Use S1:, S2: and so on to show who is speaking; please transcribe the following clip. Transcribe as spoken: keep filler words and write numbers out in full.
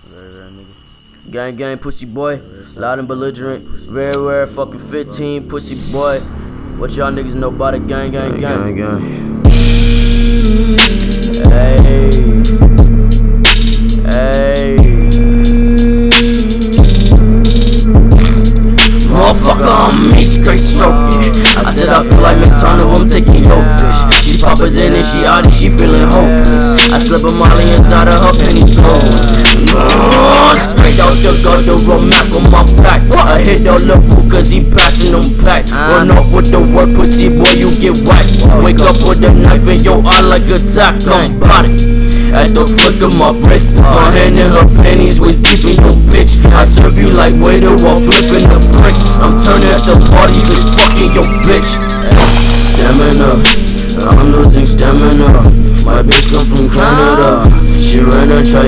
S1: Gang, gang, pussy boy. Loud and belligerent. Very rare, fucking fifteen, pussy boy. What y'all niggas know about it? Gang, gang, gang. gang. Hey. Hey. Motherfucker on me, straight stroking. I said I feel like McDonald, I'm taking your bitch. She poppers in and she out and she feeling hopeless. I slip a molly inside of her penny blowing. Oh, straight out the gutter, a map on my back. I hit all the boo cause he passing them back. Run off with the word, pussy boy, you get whacked. Wake up with a knife in your eye like a Zach, I'm bout it. At the flick of my wrist, my hand in her panties, waist deep in your bitch. I serve you like waiter while flipping the brick. I'm turning at the party, bitch, fucking your bitch. Stamina, I'm losing stamina. My bitch come from Canada. She ran and tried